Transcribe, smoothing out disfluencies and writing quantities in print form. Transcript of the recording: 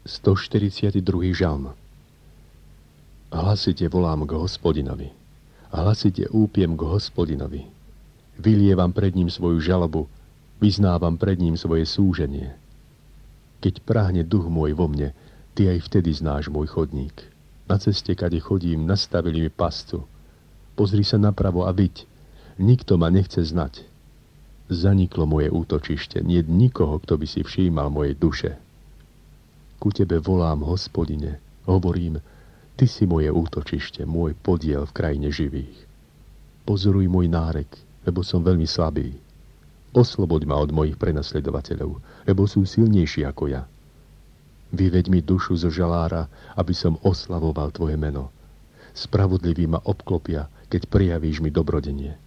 142. žalm. Hlasite volám k Hospodinovi. Hlasite úpiem k Hospodinovi. Vylievam pred ním svoju žalobu, vyznávam pred ním svoje súženie. Keď prahne duch môj vo mne, ty aj vtedy znáš môj chodník. Na ceste, kade chodím, nastavili mi pascu. Pozri sa napravo a viď, nikto ma nechce znať. Zaniklo moje útočište, niet nikoho, kto by si všímal mojej duše. Ku tebe volám, Hospodine, hovorím, ty si moje útočište, môj podiel v krajine živých. Pozoruj môj nárek, lebo som veľmi slabý. Osloboď ma od mojich prenasledovateľov, lebo sú silnejší ako ja. Vyveď mi dušu zo žalára, aby som oslavoval tvoje meno. Spravodliví ma obklopia, keď prijavíš mi dobrodenie.